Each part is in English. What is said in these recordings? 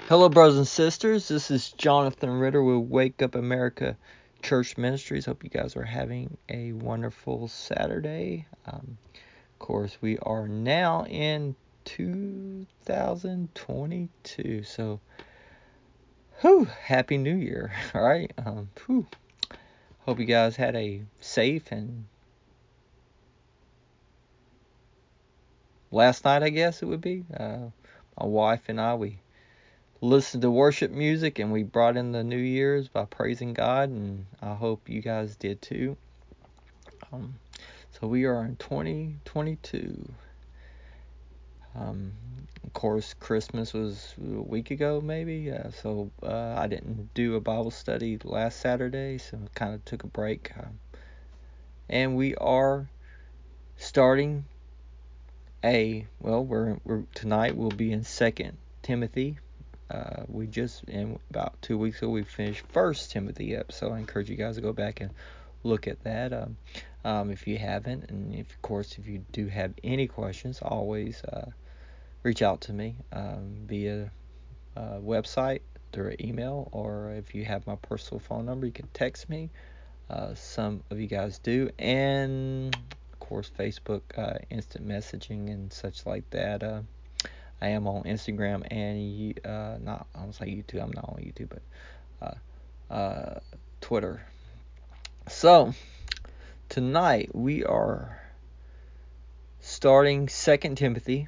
Hello, brothers and sisters. This is Jonathan Ritter with Wake Up America Church Ministries. Hope you guys are having a wonderful Saturday. Of course, we are now in 2022. So, Happy New Year. All right. Hope you guys had a safe and last night, I guess it would be. My wife and I, we listened to worship music and we brought in the New Year's by praising God, and I hope you guys did too. So we are in 2022. Of course, Christmas was a week ago, maybe. So I didn't do a Bible study last Saturday, so kind of took a break. And we are starting we're tonight we'll be in Second Timothy. We just in about 2 weeks ago we finished First Timothy up, so I encourage you guys to go back and look at that if you haven't, and if you do have any questions, always reach out to me via website, through email, or if you have my personal phone number, you can text me. Some of you guys do, and of course Facebook, instant messaging and such like that. I am on Instagram and not I don't say YouTube. I'm not on YouTube, but Twitter. So tonight we are starting Second Timothy,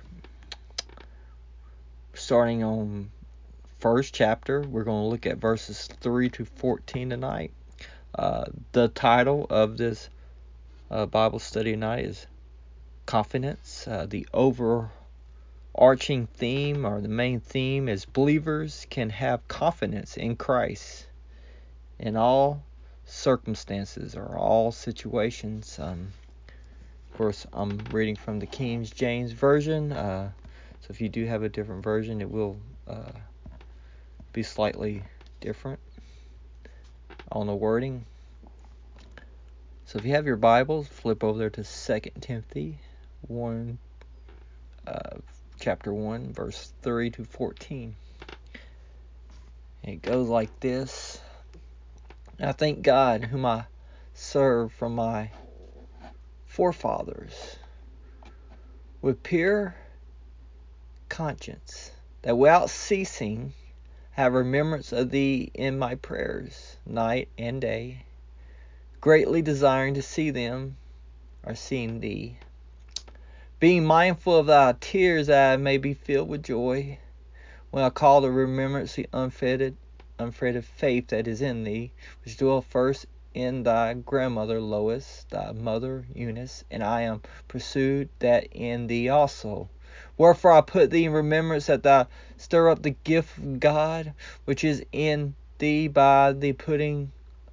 starting on first chapter. We're going to look at verses 3 to 14 tonight. The title of this Bible study tonight is Confidence. The overarching theme, or the main theme, is believers can have confidence in Christ in all circumstances or all situations. Of course, I'm reading from the King James Version, so if you do have a different version, it will be slightly different on the wording. So if you have your Bibles, flip over there to 2 Timothy 1, chapter 1, verse 3 to 14. And it goes like this. I thank God, whom I serve from my forefathers with pure conscience, that without ceasing have remembrance of thee in my prayers night and day, greatly desiring to see them, or seeing thee, being mindful of thy tears, that I may be filled with joy when I call to remembrance the unfaded faith that is in thee, which dwelt first in thy grandmother Lois, thy mother Eunice, and I am pursued that in thee also. Wherefore I put thee in remembrance, that thou stir up the gift of God which is in thee by the putting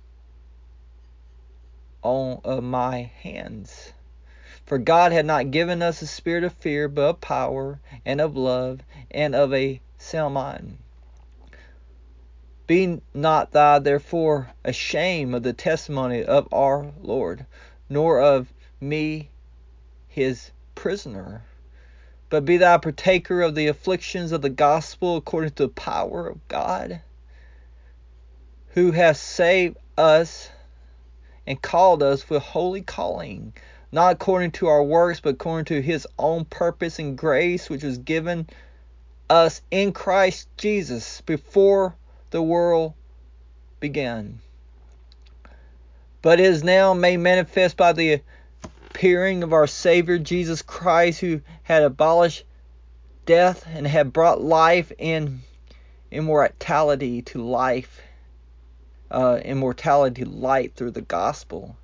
on of my hands. For God had not given us a spirit of fear, but of power, and of love, and of a sound mind. Be not thou therefore ashamed of the testimony of our Lord, nor of me his prisoner, but be thou partaker of the afflictions of the gospel according to the power of God, who hath saved us and called us with holy calling, not according to our works, but according to his own purpose and grace, which was given us in Christ Jesus before the world began, but is now made manifest by the appearing of our Savior Jesus Christ, who had abolished death and had brought life and immortality to light through the gospel.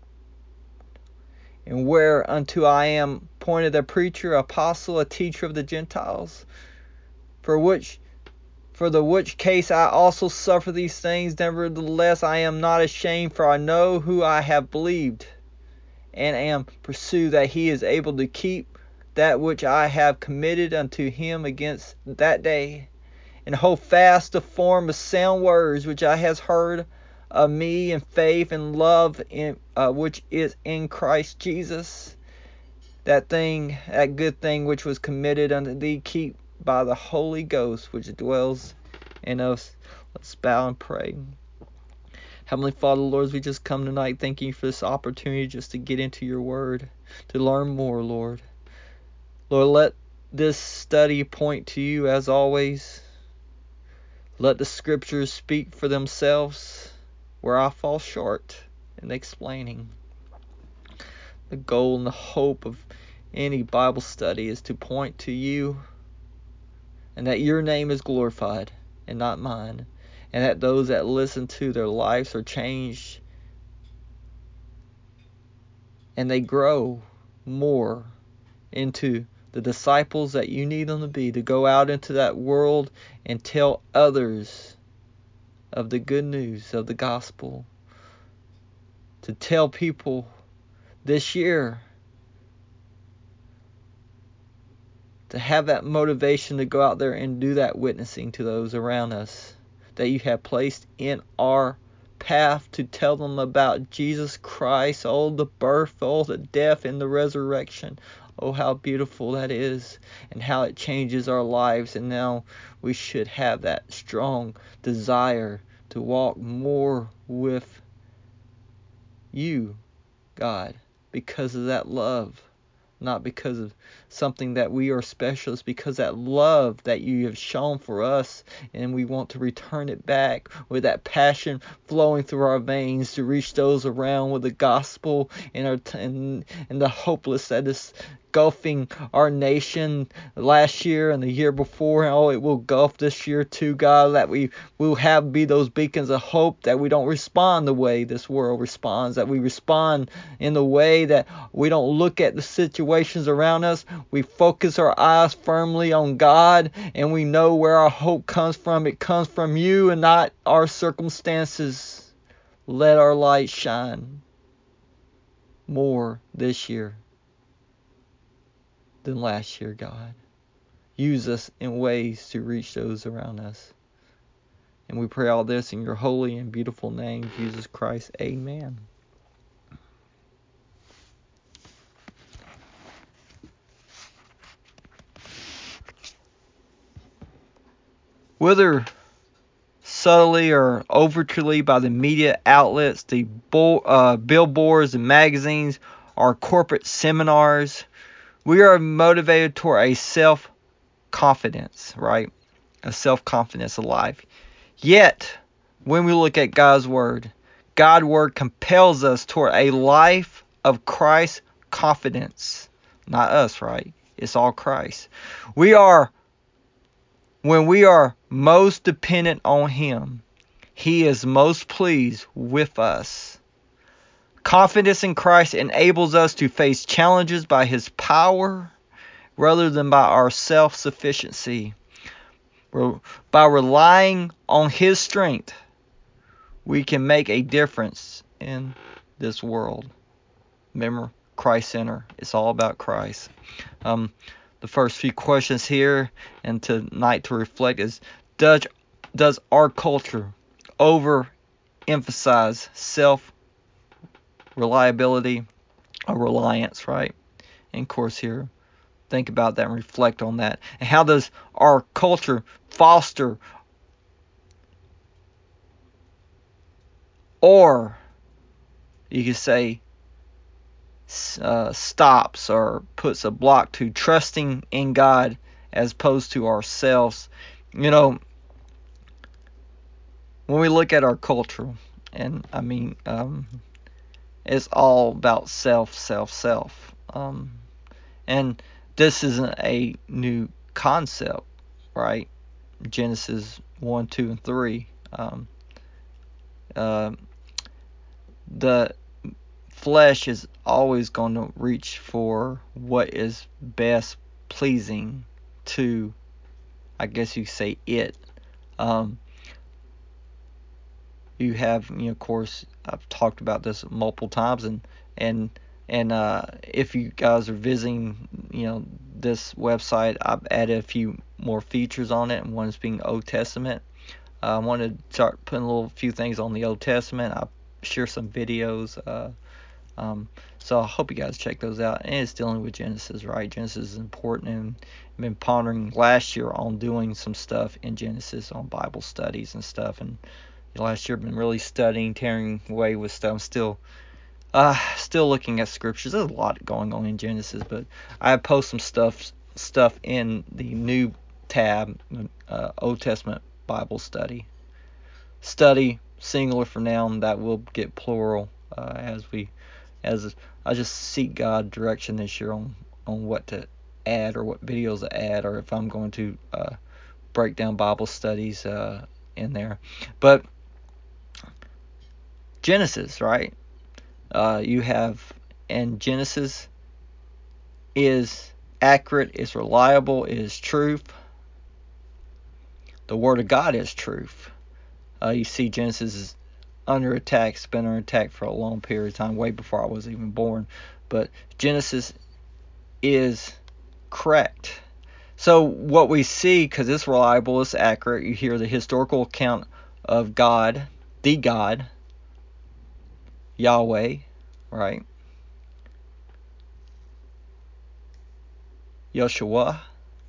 And whereunto I am appointed a preacher, apostle, a teacher of the Gentiles, for the which case I also suffer these things. Nevertheless I am not ashamed, for I know who I have believed, and am persuaded that he is able to keep that which I have committed unto him against that day. And hold fast the form of sound words which I has heard of me in faith and love which is in Christ Jesus. That good thing which was committed unto thee, keep by the Holy Ghost which dwells in us. Let's bow and pray. Heavenly Father, Lord, as we just come tonight, thanking you for this opportunity just to get into your word, to learn more, Lord. Lord, let this study point to you as always. Let the scriptures speak for themselves where I fall short in explaining. The goal and the hope of any Bible study is to point to you, and that your name is glorified and not mine, and that those that listen to their lives are changed and they grow more into the disciples that you need them to be, to go out into that world and tell others of the good news of the gospel, to tell people this year, to have that motivation to go out there and do that witnessing to those around us that you have placed in our path, to tell them about Jesus Christ, oh, the birth, oh, the death and the resurrection. Oh, how beautiful that is, and how it changes our lives. And now we should have that strong desire to walk more with you, God, because of that love. Not because of something that we are special. It's because that love that you have shown for us, and we want to return it back with that passion flowing through our veins to reach those around with the gospel and the hopeless that is engulfing our nation last year and the year before. Oh, it will engulf this year too, God, that we will be those beacons of hope, that we don't respond the way this world responds, that we respond in the way that we don't look at the situations around us. We focus our eyes firmly on God, and we know where our hope comes from. It comes from you and not our circumstances. Let our light shine more this year than last year, God. Use us in ways to reach those around us. And we pray all this in your holy and beautiful name, Jesus Christ. Amen. Whether subtly or overtly by the media outlets, the billboards and magazines, or corporate seminars, we are motivated toward a self-confidence, right? A self-confidence of life. Yet, when we look at God's Word, God's Word compels us toward a life of Christ confidence. Not us, right? It's all Christ. When we are most dependent on Him, He is most pleased with us. Confidence in Christ enables us to face challenges by His power rather than by our self-sufficiency. By relying on His strength, we can make a difference in this world. Remember, Christ Center. It's all about Christ. The first few questions here and tonight to reflect is, does our culture overemphasize self-reliability or reliance, right? And of course here, think about that and reflect on that. And how does our culture foster or you could say stops or puts a block to trusting in God as opposed to ourselves? You know, when we look at our culture, and I mean, it's all about self. And this isn't a new concept, right? Genesis 1, 2, and 3. The flesh is always going to reach for what is best pleasing to, I guess you say, it. You have, of course, I've talked about this multiple times, and if you guys are visiting, this website, I've added a few more features on it, and one is being Old Testament. I wanted to start putting few things on the Old Testament. I share some videos So I hope you guys check those out. And it's dealing with Genesis, right? Genesis is important, and I've been pondering last year on doing some stuff in Genesis on Bible studies and stuff. And last year I've been really studying, tearing away with stuff. I'm still looking at scriptures. There's a lot going on in Genesis, but I post some stuff in the new tab, Old Testament Bible study singular for now, and that will get plural as I just seek God direction this year on what to add or what videos to add, or if I'm going to break down Bible studies in there. But Genesis, right? You have, and Genesis is accurate, is reliable, is truth. The Word of God is truth. You see Genesis is under attack. It's been under attack for a long period of time, way before I was even born. But Genesis is correct. So what we see, because it's reliable, it's accurate, you hear the historical account of God, the God, Yahweh, right? Yeshua.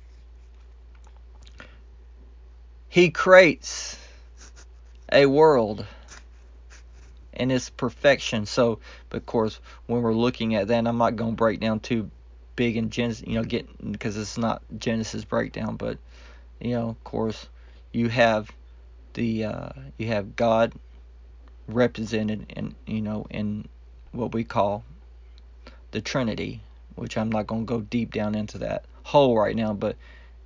He creates a world in its perfection. So, but of course, when we're looking at that, I'm not going to break down too big in Genesis, because it's not Genesis breakdown, but of course, you have you have God represented in what we call the Trinity, which I'm not going to go deep down into that hole right now, but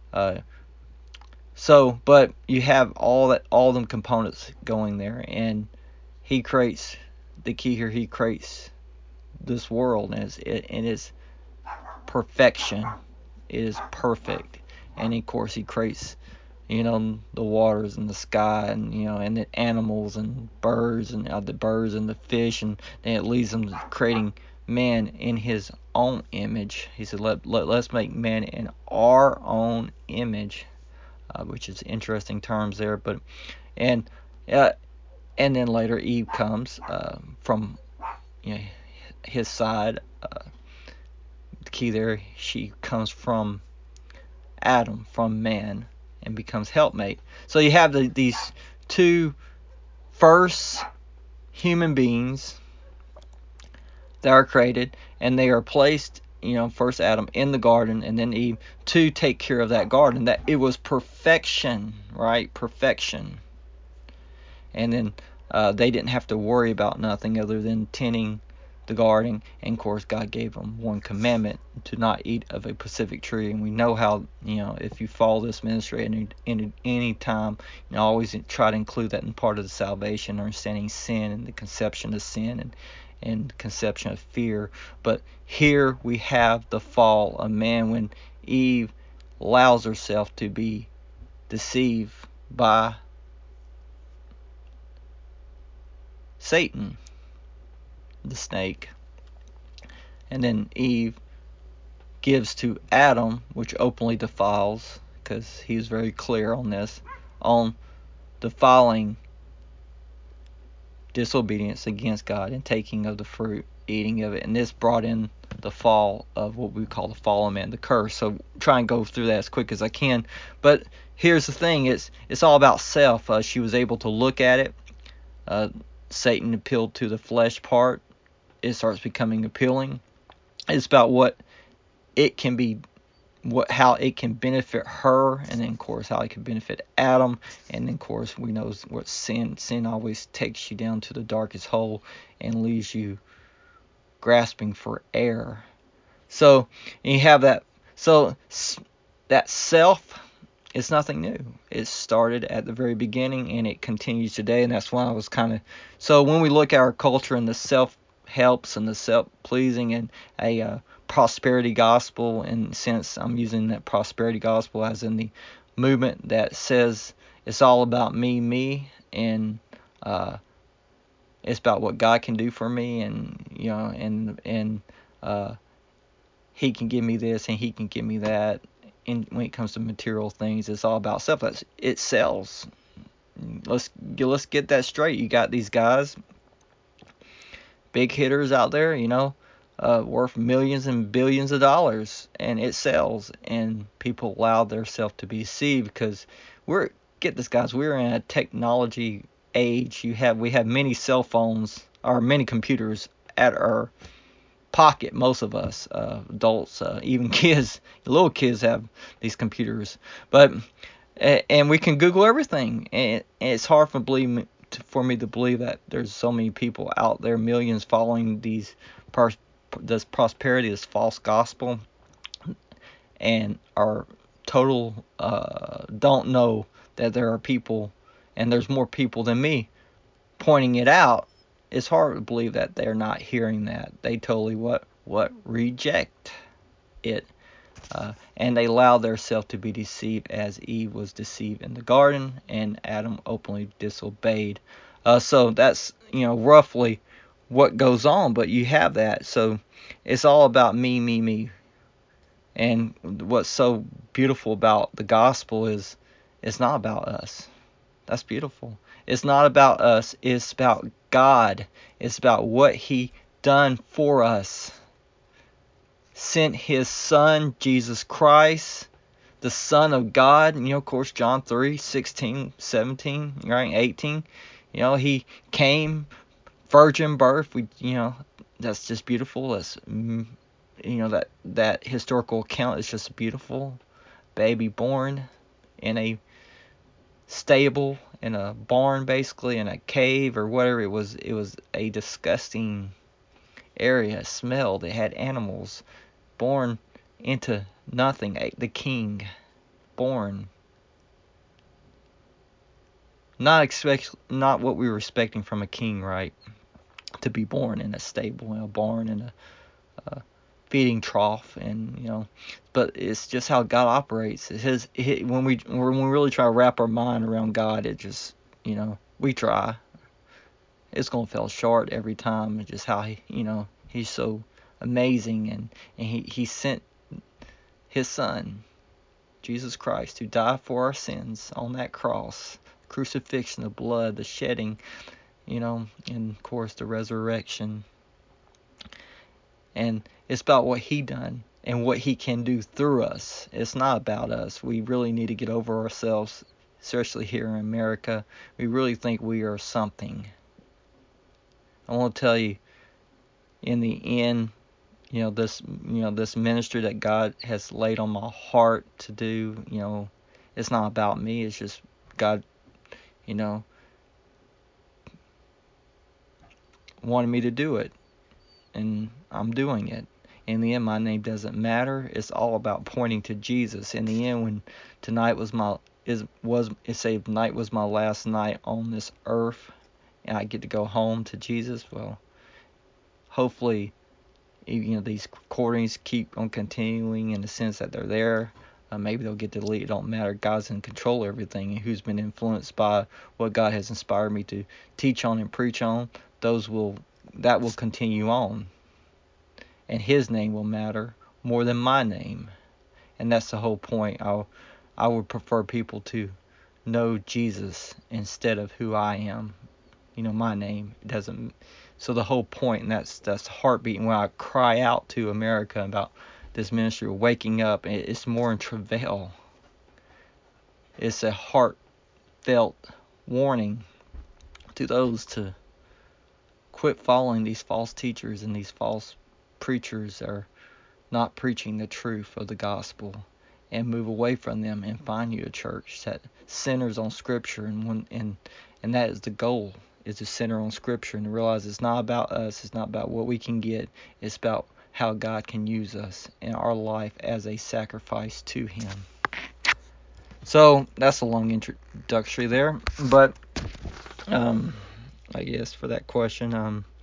but you have all them components going there, and he creates the key here. He creates this world, and it's perfection. It is perfect, and of course he creates the waters and the sky, and the animals and birds, and the birds and the fish, and then it leads them to creating man in his own image. He said, let's make man in our own image, which is interesting terms there. But and then later Eve comes from his side. The key there, she comes from Adam, from man, and becomes helpmate. So you have these two first human beings that are created, and they are placed, first Adam in the garden, and then Eve to take care of that garden. That it was perfection, right? Perfection. And then they didn't have to worry about nothing other than tending the garden. And of course, God gave them one commandment, to not eat of a specific tree. And we know how, if you follow this ministry any time, always try to include that in part of the salvation, understanding sin and the conception of sin and conception of fear. But here we have the fall of man, when Eve allows herself to be deceived by Satan, the snake. And then Eve gives to Adam, which openly defiles, because he was very clear on this, on defiling disobedience against God and taking of the fruit, eating of it. And this brought in the fall of what we call the fall of man, the curse. So try and go through that as quick as I can. But here's the thing, it's all about self. She was able to look at it. Satan appealed to the flesh part. It starts becoming appealing. It's about what it can be, how it can benefit her, and then of course how it can benefit Adam. And then of course we know what sin always takes you down to the darkest hole and leaves you grasping for air. So you have that. So that self is nothing new. It started at the very beginning and it continues today. And that's why I was so when we look at our culture and the self helps and the self-pleasing and a prosperity gospel, in sense, I'm using that prosperity gospel as in the movement that says it's all about me, and it's about what God can do for me, and He can give me this and He can give me that. And when it comes to material things, it's all about self. It sells. Let's get that straight. You got these guys big hitters out there, worth millions and billions of dollars, and it sells, and people allow themselves to be deceived because get this, guys, we're in a technology age. We have many cell phones or many computers at our pocket. Most of us, adults, even kids, little kids have these computers, and we can Google everything, and it's hard for me to believe that there's so many people out there, millions, following this prosperity, this false gospel, and are total don't know that there are people, and there's more people than me pointing it out. It's hard to believe that they're not hearing that. They totally reject it, and they allow themselves to be deceived as Eve was deceived in the garden, and Adam openly disobeyed. So that's roughly what goes on, but you have that. So it's all about me, me, me. And what's so beautiful about the gospel is it's not about us. That's beautiful. It's not about us. It's about God. It's about what He done for us. Sent His Son, Jesus Christ, the Son of God. Of course, John 3:16, 17, right, 18. He came, virgin birth. That's just beautiful. That's that historical account is just beautiful. Baby born in a stable, in a barn, basically, in a cave or whatever. It was a disgusting area. It smelled. It had animals. Born into nothing. The king born. Not what we were expecting from a king, right? To be born in a stable, in a barn, in a feeding trough, and but it's just how God operates. When we really try to wrap our mind around God, it just we try, it's gonna fall short every time. It's just how He's so amazing, and he sent His Son, Jesus Christ, to die for our sins on that cross, crucifixion, the blood, the shedding, and of course the resurrection. And it's about what He done and what He can do through us. It's not about us. We really need to get over ourselves, especially here in America. We really think we are something. I want to tell you, in the end, this ministry that God has laid on my heart to do, it's not about me. It's just God, wanted me to do it, and I'm doing it. In the end, my name doesn't matter. It's all about pointing to Jesus. In the end, when tonight was my last night on this earth, and I get to go home to Jesus, well, hopefully, these recordings keep on continuing in the sense that they're there. Maybe they'll get deleted. It don't matter. God's in control of everything, and who's been influenced by what God has inspired me to teach on and preach on, that will continue on, and His name will matter more than my name. And that's the whole point. I would prefer people to know Jesus instead of who I am. My name doesn't. So the whole point, and that's the heartbeat. And when I cry out to America about this ministry waking up, it's more in travail. It's a heartfelt warning to those to quit following these false teachers and these false preachers that are not preaching the truth of the gospel, and move away from them and find you a church that centers on Scripture, and that is the goal, is to center on Scripture and realize it's not about us, it's not about what we can get, it's about how God can use us in our life as a sacrifice to Him. So that's a long introductory there, but I guess for that question,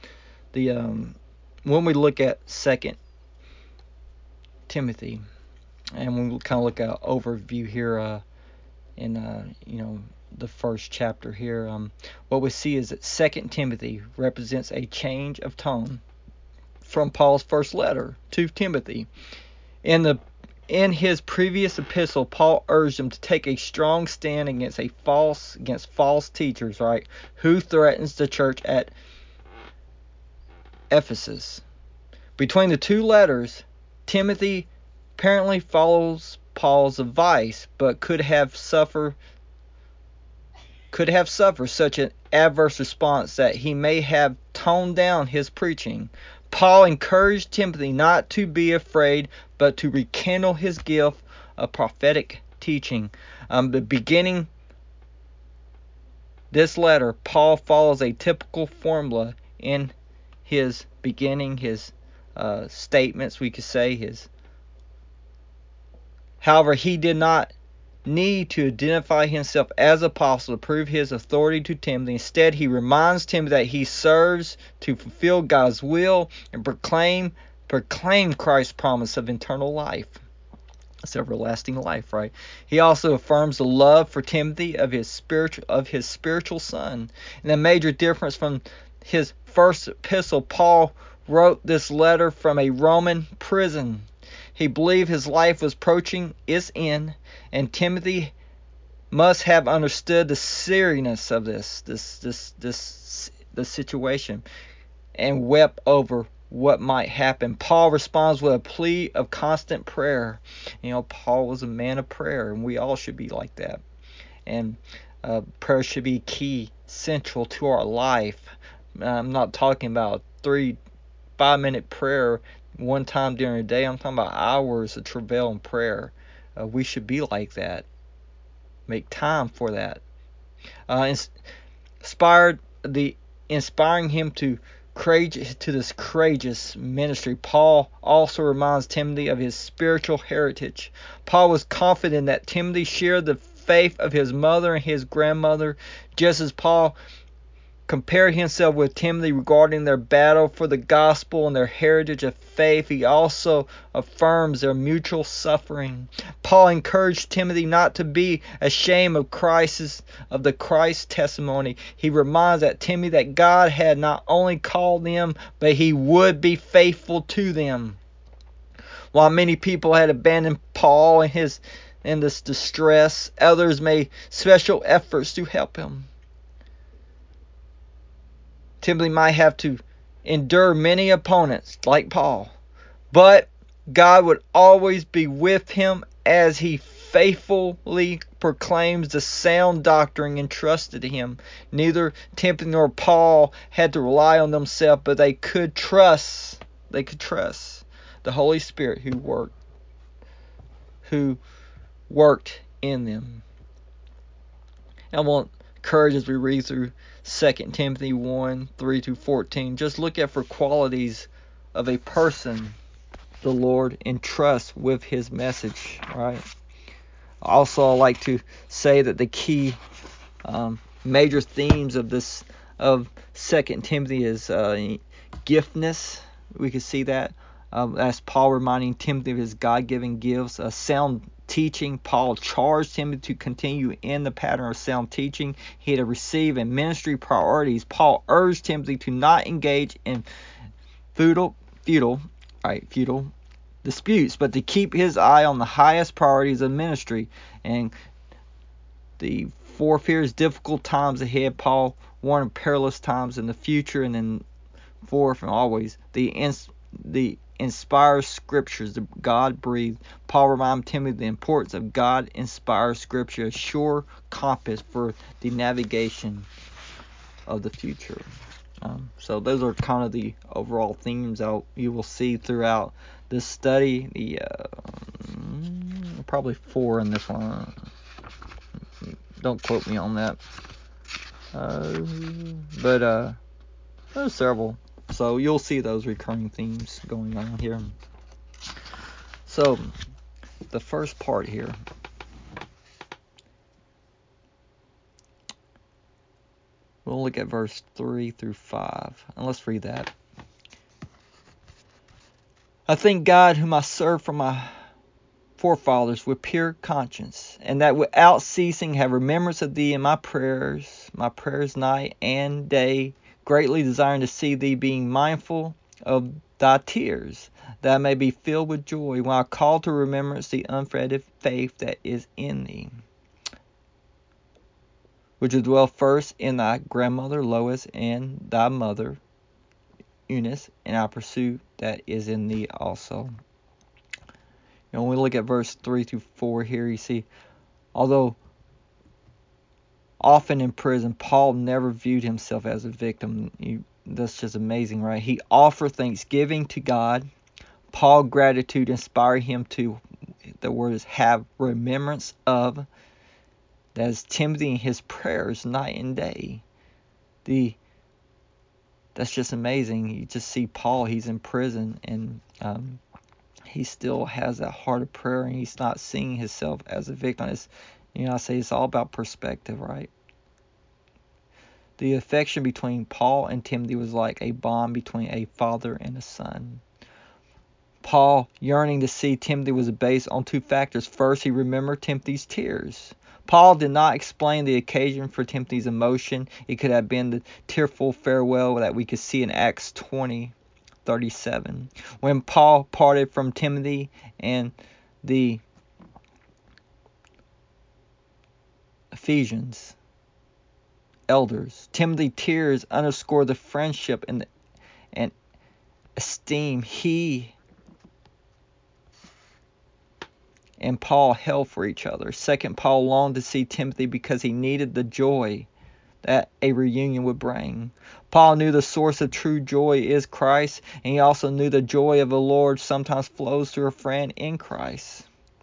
when we look at 2 Timothy, and we kind of look at an overview here in the first chapter here, what we see is that 2 Timothy represents a change of tone from Paul's first letter to Timothy. In his previous epistle, Paul urged him to take a strong stand against false teachers, right, who threatens the church at Ephesus. Between the two letters, Timothy apparently follows Paul's advice, but could have suffered such an adverse response that he may have toned down his preaching. Paul encouraged Timothy not to be afraid, but to rekindle his gift of prophetic teaching. Beginning this letter, Paul follows a typical formula in his beginning, his statements, we could say. However, he did not need to identify himself as apostle to prove his authority to Timothy. Instead, he reminds Timothy that he serves to fulfill God's will and proclaim Christ's promise of eternal life. It's everlasting life, right? He also affirms the love for Timothy of his spiritual son. And a major difference from his first epistle, Paul wrote this letter from a Roman prison. He believed his life was approaching its end, and Timothy must have understood the seriousness of the situation, and wept over what might happen. Paul responds with a plea of constant prayer. Paul was a man of prayer, and we all should be like that. And prayer should be key, central to our life. I'm not talking about 3-5 minute prayer one time during the day. I'm talking about hours of travail and prayer. We should be like that. Make time for that. Inspiring him to this courageous ministry, Paul also reminds Timothy of his spiritual heritage. Paul was confident that Timothy shared the faith of his mother and his grandmother, just as Paul compared himself with Timothy regarding their battle for the gospel and their heritage of faith. He also affirms their mutual suffering. Paul encouraged Timothy not to be ashamed of the Christ testimony. He reminds Timothy that God had not only called them, but he would be faithful to them. While many people had abandoned Paul in this distress, others made special efforts to help him. Timothy might have to endure many opponents like Paul, but God would always be with him as he faithfully proclaims the sound doctrine entrusted to him. Neither Timothy nor Paul had to rely on themselves, but they could trust the Holy Spirit who worked in them. I want courage as we read through 2 Timothy 1:3-14. Just look at for qualities of a person the Lord entrusts with his message, right? Also, I like to say that the key major themes of 2 Timothy is giftness. We can see that. As Paul reminding Timothy of his God-given gifts, sound teaching. Paul charged Timothy to continue in the pattern of sound teaching he had received in ministry priorities. Paul urged Timothy to not engage in futile disputes, but to keep his eye on the highest priorities of ministry. And the four fears difficult times ahead, Paul warned of perilous times in the future, and then fourth and always the inspired scriptures, the God-breathed. Paul reminded Timothy the importance of God-inspired scripture, a sure compass for the navigation of the future. So those are kind of the overall themes you will see throughout this study. Probably 4 in this one. Don't quote me on that. But there's several. So you'll see those recurring themes going on here. So the first part here. We'll look at verse 3-5. And let's read that. I thank God whom I serve from my forefathers with pure conscience, and that without ceasing have remembrance of thee in my prayers night and day, greatly desiring to see thee, being mindful of thy tears, that I may be filled with joy when I call to remembrance the unfading faith that is in thee, which dwell first in thy grandmother Lois and thy mother Eunice, and I pursue that is in thee also. When we look at verse 3 through 4 here, you see, although often in prison, Paul never viewed himself as a victim. That's just amazing, right? He offered thanksgiving to God. Paul gratitude inspired him to, the word is, have remembrance of. That is Timothy in his prayers night and day. That's just amazing. You just see Paul, he's in prison, and he still has that heart of prayer, and he's not seeing himself as a victim. I say it's all about perspective, right? The affection between Paul and Timothy was like a bond between a father and a son. Paul yearning to see Timothy was based on two factors. First, he remembered Timothy's tears. Paul did not explain the occasion for Timothy's emotion. It could have been the tearful farewell that we could see in Acts 20:37. When Paul parted from Timothy and the Ephesians elders, Timothy's tears underscore the friendship and esteem he and Paul held for each other. Second, Paul longed to see Timothy because he needed the joy that a reunion would bring. Paul knew the source of true joy is Christ, and he also knew the joy of the Lord sometimes flows through a friend in Christ.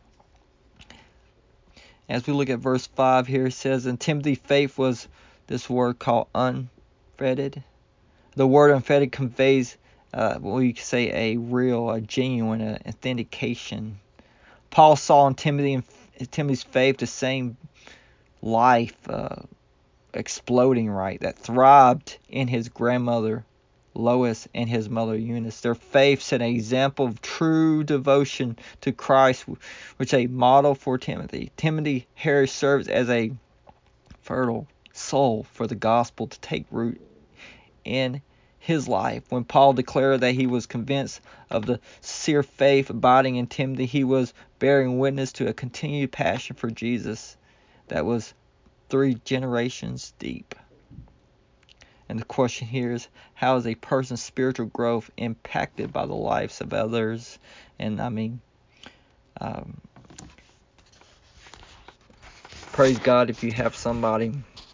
As we look at verse 5 here, it says, and Timothy's faith was this word called unfettered. The word unfettered conveys we could say a real, a genuine, authentication. Paul saw in Timothy's faith the same life exploding, right, that thrived in his grandmother Lois and his mother Eunice. Their faith set an example of true devotion to Christ, which is a model for Timothy. Timothy here serves as a fertile soul for the gospel to take root in his life. When Paul declared that he was convinced of the sincere faith abiding in Timothy, he was bearing witness to a continued passion for Jesus that was 3 generations deep. And the question here is, how is a person's spiritual growth impacted by the lives of others? And praise God if you have somebody,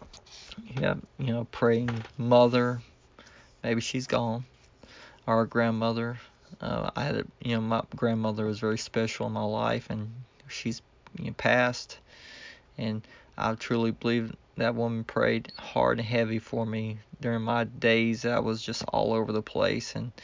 praying mother, maybe she's gone, or a grandmother. I had my grandmother was very special in my life, and she's passed, and I truly believe that woman prayed hard and heavy for me during my days. I was just all over the place and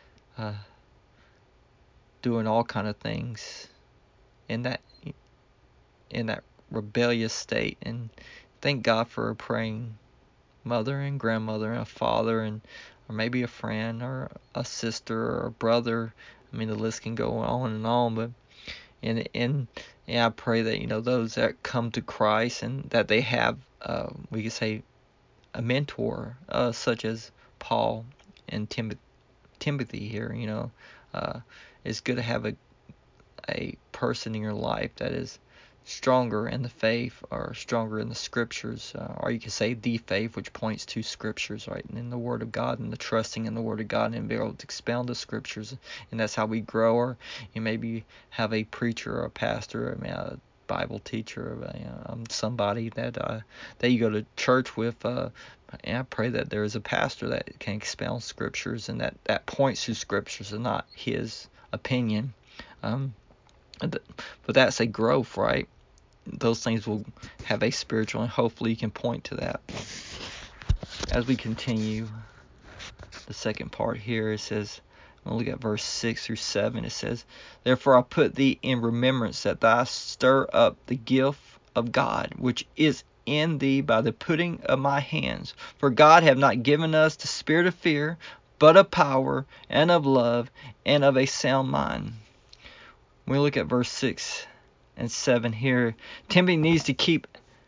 doing all kind of things in that rebellious state. And thank God for a praying mother and grandmother and a father, and or maybe a friend or a sister or a brother. The list can go on and on, but and I pray that those that come to Christ and that they have we could say a mentor such as Paul and Timothy here. It's good to have a person in your life that is stronger in the faith or stronger in the scriptures, or you can say the faith, which points to scriptures, right, and in the Word of God, and the trusting in the Word of God, and be able to expound the scriptures. And that's how we grow. Or you maybe have a preacher or a pastor, a Bible teacher, somebody that you go to church with, and I pray that there is a pastor that can expound scriptures and that points to scriptures and not his opinion. But that's a growth, right? Those things will have a spiritual, and hopefully you can point to that. As we continue the second part here, it says, when we look at verse 6 through 7, it says, therefore I put thee in remembrance that thou stir up the gift of God, which is in thee by the putting of my hands. For God hath not given us the spirit of fear, but of power, and of love, and of a sound mind. When we look at verse 6 and 7 here, Timothy needs to keep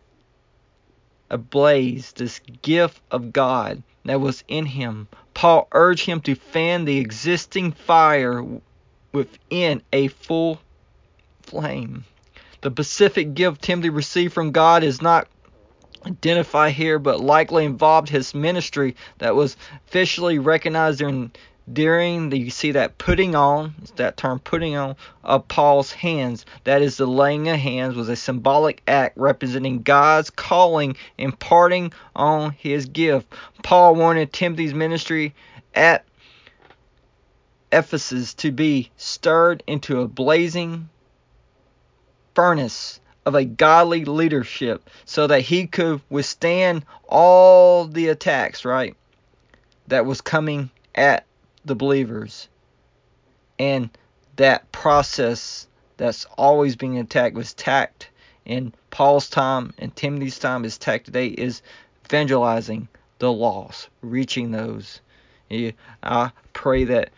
ablaze this gift of God that was in him. Paul urged him to fan the existing fire within a full flame. The specific gift Timothy received from God is not identified here, but likely involved his ministry that was officially recognized during you see that putting on, that term putting on, of Paul's hands. That is, the laying of hands was a symbolic act representing God's calling, imparting on his gift. Paul wanted Timothy's ministry at Ephesus to be stirred into a blazing furnace of a godly leadership so that he could withstand all the attacks, right, that was coming at the believers. And that process that's always being attacked was tacked in Paul's time and Timothy's time is tacked today is evangelizing the lost, reaching those. I pray that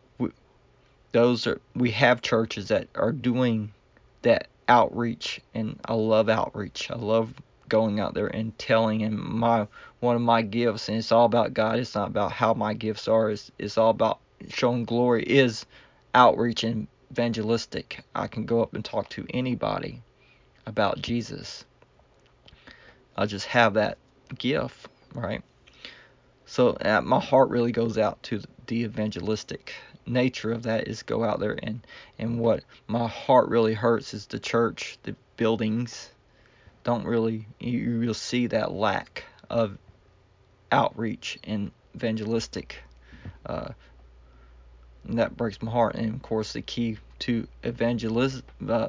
we have churches that are doing that outreach, and I love outreach. I love going out there and telling, and one of my gifts, and it's all about God. It's not about how my gifts are. It's all about showing glory. Is outreach and evangelistic. I can go up and talk to anybody about Jesus. I just have that gift, right? So my heart really goes out to the evangelistic nature of that, is go out there, and what my heart really hurts is the church, the buildings don't really, you'll see that lack of outreach and evangelistic, and that breaks my heart. And of course the key to evangelism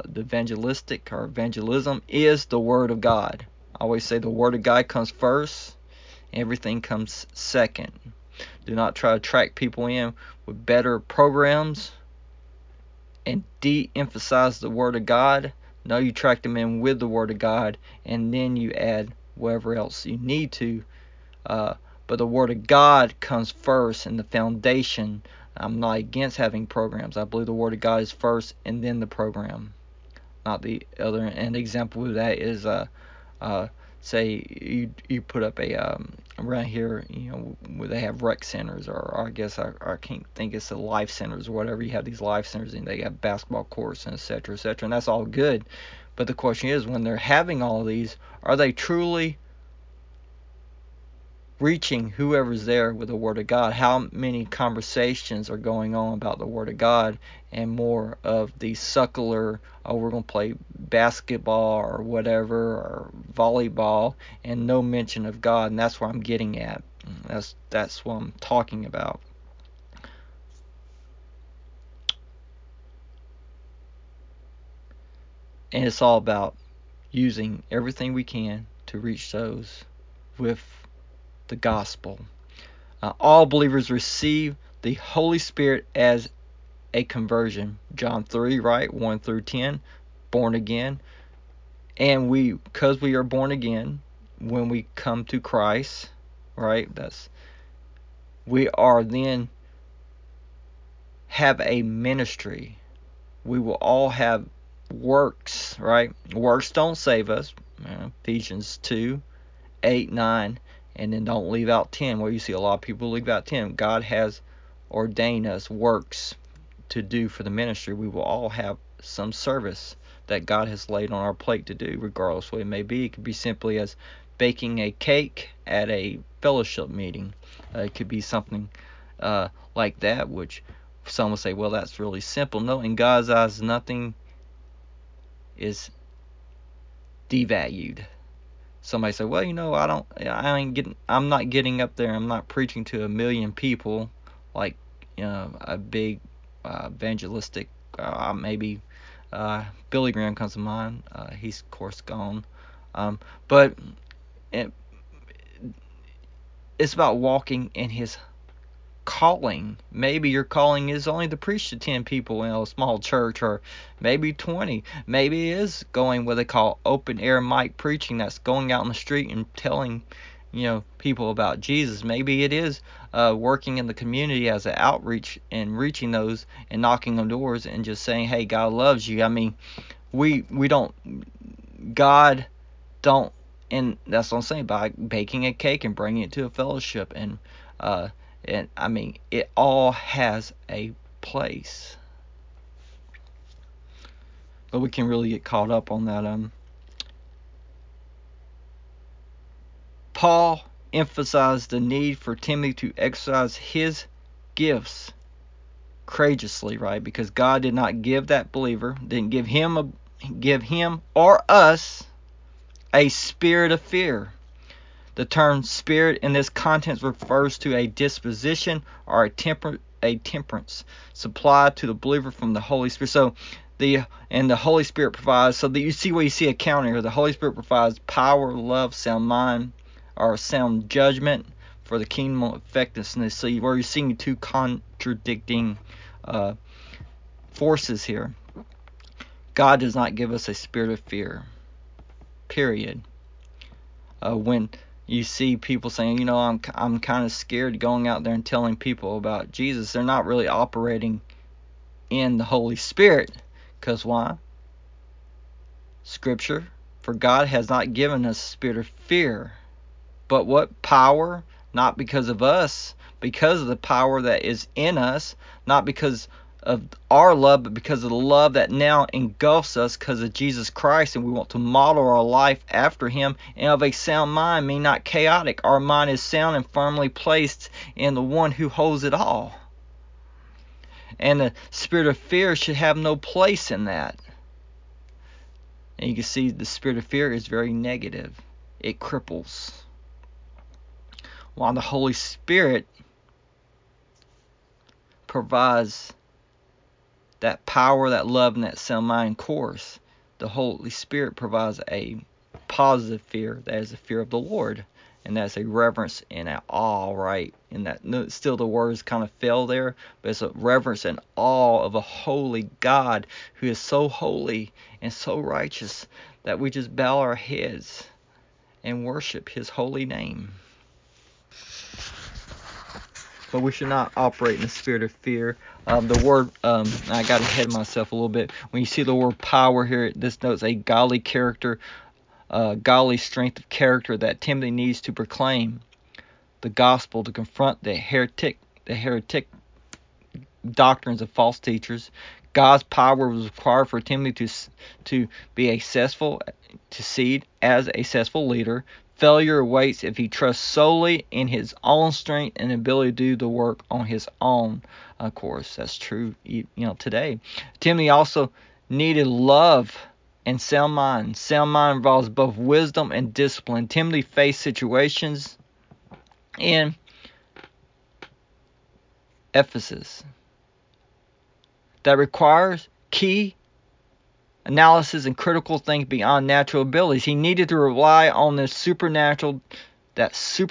is the Word of God. I always say the Word of God comes first, everything comes second. Do not try to track people in with better programs and de-emphasize the Word of God. No, you track them in with the Word of God, and then you add whatever else you need to. But the Word of God comes first, and the foundation. I'm not against having programs. I believe the Word of God is first, and then the program, not the other. An example of that is, say you put up a around here, where they have rec centers, or I guess I can't think, it's the life centers or whatever. You have these life centers and they have basketball courts and etc., and that's all good. But the question is, when they're having all of these, are they truly reaching whoever's there with the Word of God? How many conversations are going on about the Word of God, and more of the secular, oh, we're going to play basketball or whatever, or volleyball, and no mention of God? And that's where I'm getting at. That's what I'm talking about. And it's all about using everything we can to reach those with the gospel. All believers receive the Holy Spirit as a conversion. John 3, right? 1 through 10. Born again. And because we are born again, when we come to Christ, right? We are then have a ministry. We will all have works, right? Works don't save us. Ephesians 2, 8, 9. And then don't leave out 10, where you see a lot of people leave out 10. God has ordained us works to do for the ministry. We will all have some service that God has laid on our plate to do, regardless what it may be. It could be simply as baking a cake at a fellowship meeting. It could be something like that, which some will say, well, that's really simple. No, in God's eyes, nothing is devalued. Somebody say, well, I'm not getting up there, I'm not preaching to 1 million people like a big evangelistic, maybe Billy Graham comes to mind. He's of course gone, but it's about walking in his calling. Maybe your calling is only to preach to 10 people in a small church, or maybe 20. Maybe it is going what they call open air mic preaching. That's going out in the street and telling people about Jesus. Maybe it is working in the community as an outreach and reaching those and knocking on doors and just saying, hey, God loves you. I mean, we don't, God don't, and that's what I'm saying, by baking a cake and bringing it to a fellowship, and I mean, it all has a place. But we can really get caught up on that. Paul emphasized the need for Timothy to exercise his gifts courageously, right? Because God did not give that believer, didn't give him or us a spirit of fear. The term spirit in this context refers to a disposition or a temperance supplied to the believer from the Holy Spirit. So the Holy Spirit provides, so that you see what you see a counter here. The Holy Spirit provides power, love, sound mind, or sound judgment for the kingdom of effectiveness. So where you're seeing two contradicting forces here. God does not give us a spirit of fear. Period. When you see people saying, I'm kind of scared going out there and telling people about Jesus, they're not really operating in the Holy Spirit. Because why? Scripture, for God has not given us a spirit of fear, but what? Power, not because of us, because of the power that is in us, not because of our love, but because of the love that now engulfs us because of Jesus Christ, and we want to model our life after Him, and of a sound mind, mean not chaotic. Our mind is sound and firmly placed in the one who holds it all. And the spirit of fear should have no place in that. And you can see the spirit of fear is very negative. It cripples. While the Holy Spirit provides that power, that love, and that sound mind course, the Holy Spirit provides a positive fear, that is the fear of the Lord, and that's a reverence and an awe, right? And that still the words kind of fell there, but it's a reverence and awe of a holy God who is so holy and so righteous that we just bow our heads and worship His holy name. But we should not operate in the spirit of fear. The word, I got ahead of myself a little bit. When you see the word power here, this notes a godly character, godly strength of character that Timothy needs to proclaim the gospel, to confront the heretic doctrines of false teachers. God's power was required for Timothy to be succeed as a successful leader. Failure awaits if he trusts solely in his own strength and ability to do the work on his own. Of course, that's true today. Timothy also needed love and sound mind. Sound mind involves both wisdom and discipline. Timothy faced situations in Ephesus that requires key analysis and critical thinking beyond natural abilities. He needed to rely on the supernatural, I'll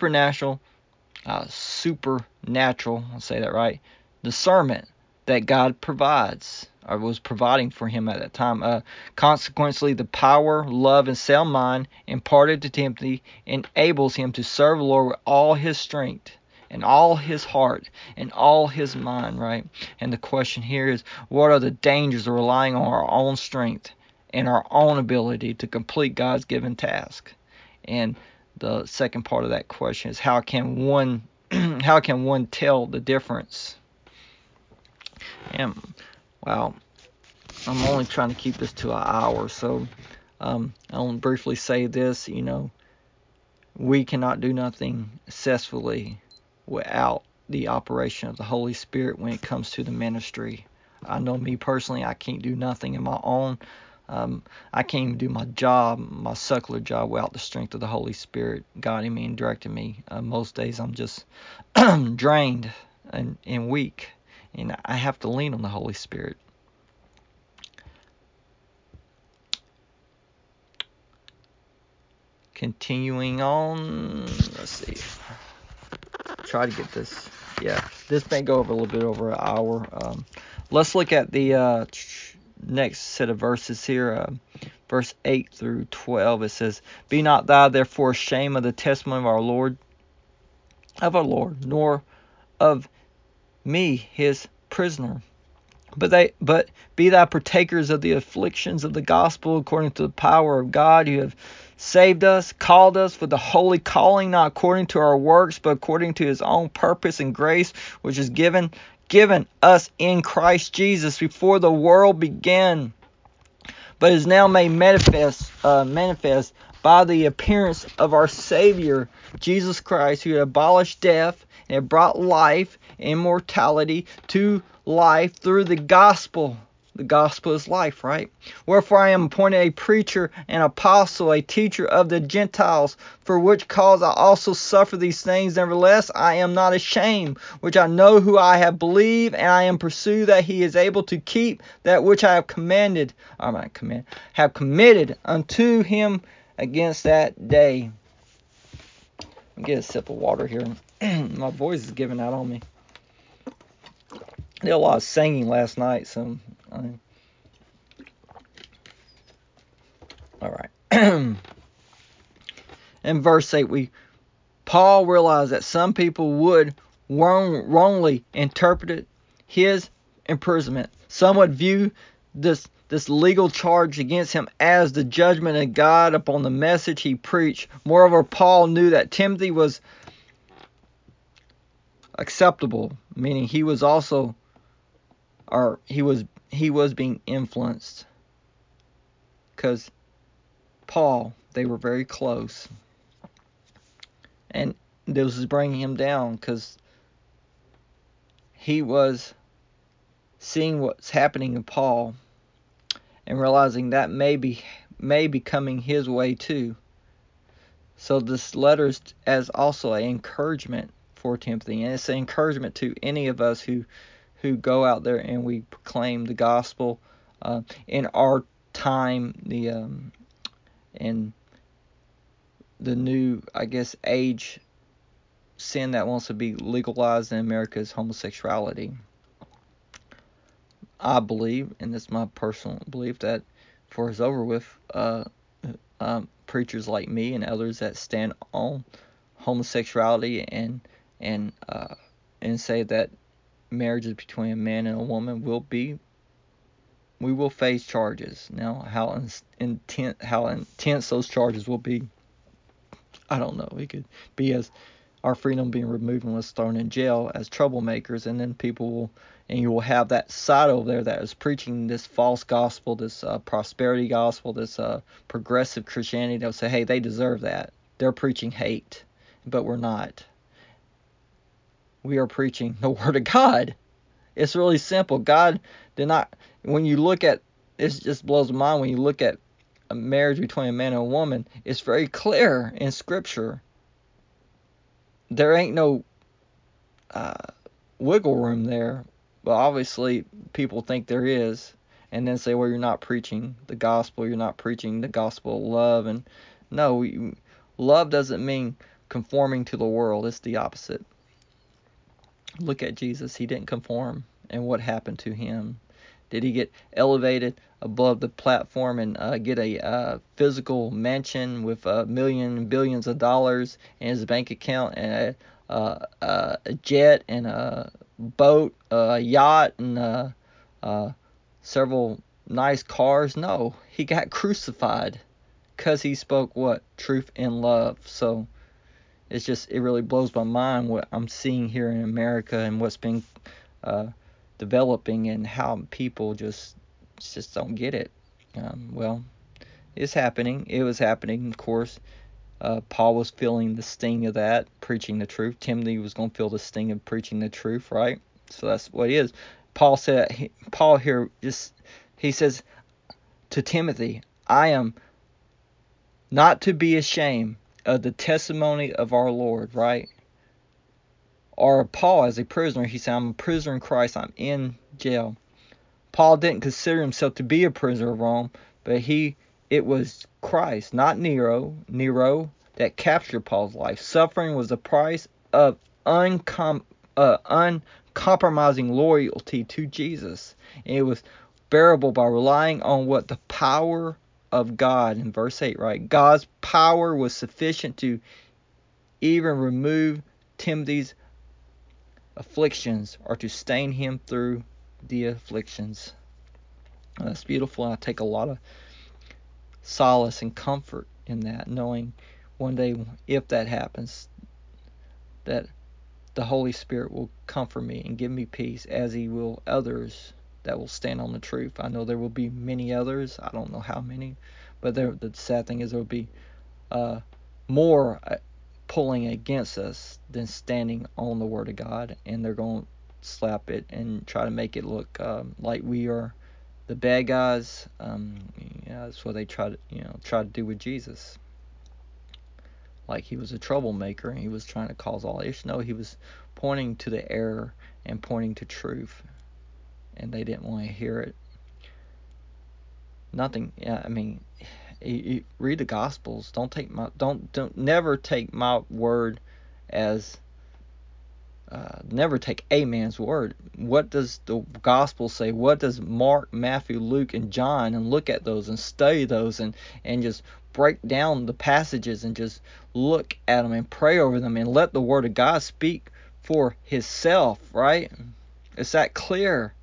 say that right, discernment that God provides, or was providing for him at that time. Consequently, the power, love, and sound mind imparted to Timothy enables him to serve the Lord with all his strength and all his heart and all his mind, right? And the question here is, what are the dangers of relying on our own strength and our own ability to complete God's given task? And the second part of that question is, how can one tell the difference? And wow, I'm only trying to keep this to an hour, so I'll briefly say this. We cannot do nothing successfully without the operation of the Holy Spirit when it comes to the ministry. I know me personally, I can't do nothing in my own. I can't even do my job, my secular job, without the strength of the Holy Spirit guiding me and directing me. Most days I'm just drained and weak, and I have to lean on the Holy Spirit. Continuing on, let's see. Try to get this. Yeah, this may go over a little bit over an hour. Let's look at the next set of verses here. Verse 8 through 12. It says, "Be not thou therefore ashamed of the testimony of our Lord, nor of me his prisoner. But be thou partakers of the afflictions of the gospel according to the power of God, who have saved us, called us with the holy calling, not according to our works, but according to his own purpose and grace, which is given us in Christ Jesus before the world began, but is now made manifest by the appearance of our Savior, Jesus Christ, who had abolished death and had brought life and immortality to life through the gospel. The gospel is life, right? Wherefore I am appointed a preacher, an apostle, a teacher of the Gentiles, for which cause I also suffer these things. Nevertheless, I am not ashamed, which I know who I have believed, and I am pursued that he is able to keep that which I have have committed unto him against that day. Let me get a sip of water here. My voice is giving out on me. I did a lot of singing last night, so all right. In verse 8, Paul realized that some people would wrongly interpret his imprisonment. Some would view this legal charge against him as the judgment of God upon the message he preached. Moreover, Paul knew that Timothy was acceptable, meaning he was also, or he was being influenced, because Paul, they were very close, and this was bringing him down because he was seeing what's happening in Paul and realizing that may be coming his way too. So this letter is as also an encouragement for Timothy, and it's an encouragement to any of us who go out there and we proclaim the gospel in our time. In the new, I guess, age, sin that wants to be legalized in America is homosexuality. I believe, and it's my personal belief, that before it's over with, preachers like me and others that stand on homosexuality and say that marriages between a man and a woman we will face charges. Now, how intense those charges will be, I don't know. It could be as our freedom being removed and us thrown in jail as troublemakers, and then you will have that side over there that is preaching this false gospel, this prosperity gospel, this progressive Christianity. They'll say, hey, they deserve that. They're preaching hate, but we're not. We are preaching the Word of God. It's really simple. God did not, when you look at, it just blows my mind when you look at a marriage between a man and a woman, it's very clear in Scripture. There ain't no wiggle room there, but obviously people think there is, and then say, well, you're not preaching the gospel, you're not preaching the gospel of love. And no, love doesn't mean conforming to the world. It's the opposite. Look at Jesus. He didn't conform, and what happened to him? Did he get elevated above the platform and get a physical mansion with billions of dollars in his bank account, and a jet and a boat, a yacht, and several nice cars? No, he got crucified because he spoke what? Truth in love. So it really blows my mind what I'm seeing here in America and what's been developing, and how people just don't get it. Well, it's happening. It was happening, of course. Paul was feeling the sting of that, preaching the truth. Timothy was going to feel the sting of preaching the truth, right? So that's what it is. Paul here he says to Timothy, I am not to be ashamed of the testimony of our Lord, right? Or Paul, as a prisoner, he said, I'm a prisoner in Christ. I'm in jail. Paul didn't consider himself to be a prisoner of Rome, but it was Christ, not Nero, that captured Paul's life. Suffering was the price of uncompromising loyalty to Jesus. And it was bearable by relying on what the power of God, in verse 8, right? God's power was sufficient to even remove Timothy's afflictions, or to sustain him through the afflictions. That's beautiful. I take a lot of solace and comfort in that, knowing one day, if that happens, that the Holy Spirit will comfort me and give me peace, as he will others that will stand on the truth. I know there will be many others. I don't know how many, but the sad thing is there will be more pulling against us than standing on the Word of God, and they're going to slap it and try to make it look like we are the bad guys. That's what they try to do with Jesus. Like he was a troublemaker and he was trying to cause all issues. No, he was pointing to the error and pointing to truth, and they didn't want to hear it. Nothing. I mean, you read the Gospels. Don't never take my word as. Never take a man's word. What does the gospel say? What does Mark, Matthew, Luke, and John? And look at those and study those and just break down the passages and just look at them and pray over them and let the word of God speak for Himself, right? It's that clear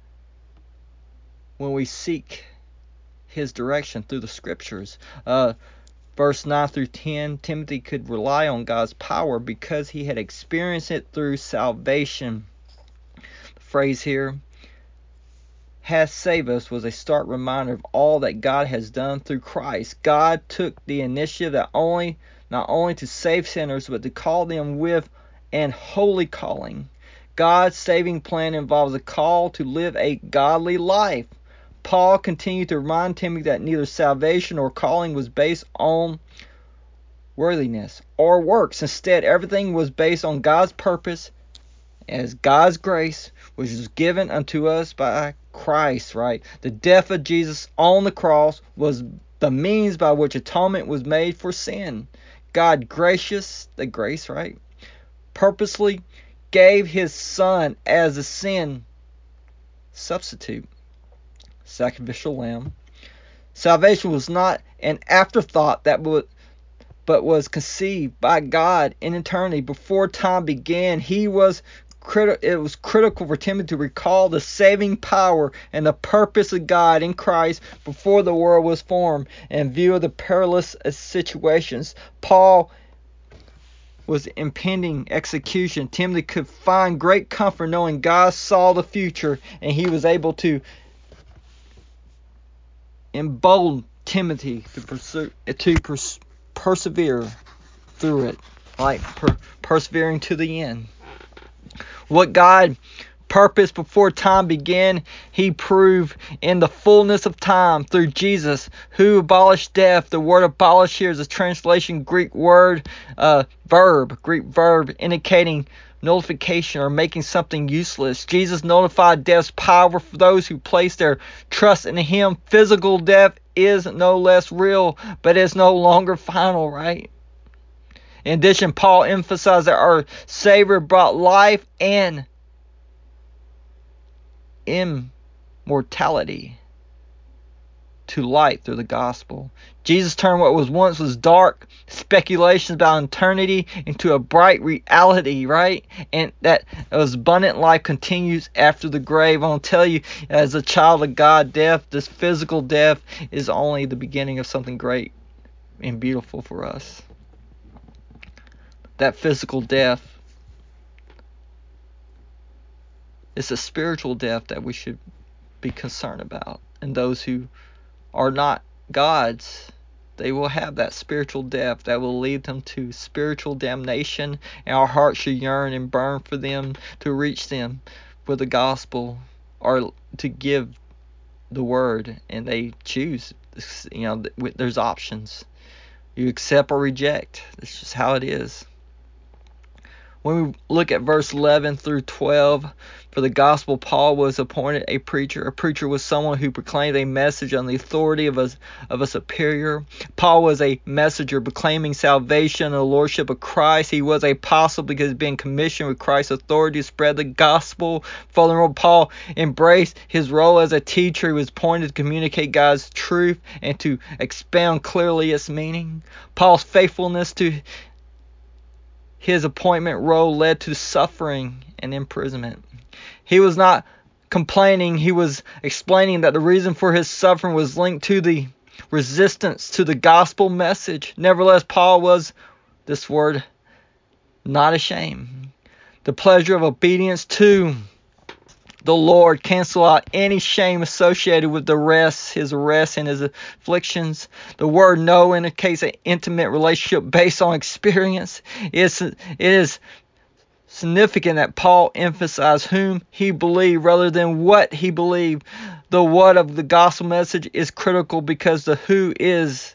when we seek His direction through the Scriptures. Verse 9 through 10, Timothy could rely on God's power because he had experienced it through salvation. The phrase here, has saved us, was a stark reminder of all that God has done through Christ. God took the initiative not only to save sinners, but to call them with an holy calling. God's saving plan involves a call to live a godly life. Paul continued to remind Timothy that neither salvation or calling was based on worthiness or works. Instead, everything was based on God's purpose as God's grace, which was given unto us by Christ, right? The death of Jesus on the cross was the means by which atonement was made for sin. God right? Purposely gave His Son as a sin substitute. Sacrificial lamb. Salvation was not an afterthought but was conceived by God in eternity before time began. It was critical for Timothy to recall the saving power and the purpose of God in Christ before the world was formed. In view of the perilous situations Paul was impending execution, Timothy could find great comfort knowing God saw the future, and he was able to embolden Timothy to persevere through it, like persevering to the end. What God purposed before time began, He proved in the fullness of time through Jesus, who abolished death. The word abolish here is a translation Greek verb indicating nullification or making something useless. Jesus nullified death's power for those who place their trust in Him. Physical death is no less real, but is no longer final, right? In addition, Paul emphasized that our Savior brought life and immortality to light through the gospel. Jesus turned what was dark speculations about eternity into a bright reality, right? And that abundant life continues after the grave. I want to tell you, as a child of God, this physical death is only the beginning of something great and beautiful for us. That physical death is a spiritual death that we should be concerned about. And those who are not God's, they will have that spiritual death that will lead them to spiritual damnation, and our hearts should yearn and burn for them, to reach them with the gospel or to give the word, and they choose. There's options. You accept or reject. That's just how it is. When we look at verse 11 through 12, for the gospel, Paul was appointed a preacher. A preacher was someone who proclaimed a message on the authority of a superior. Paul was a messenger proclaiming salvation and the lordship of Christ. He was an apostle because he had been commissioned with Christ's authority to spread the gospel. Furthermore, Paul embraced his role as a teacher. He was appointed to communicate God's truth and to expound clearly its meaning. Paul's faithfulness to his appointment role led to suffering and imprisonment. He was not complaining. He was explaining that the reason for his suffering was linked to the resistance to the gospel message. Nevertheless, Paul was, this word, not ashamed. The pleasure of obedience to the Lord, cancel out any shame associated with his arrest and his afflictions. The word know indicates an intimate relationship based on experience. It is significant that Paul emphasized whom he believed rather than what he believed. The what of the gospel message is critical because the who is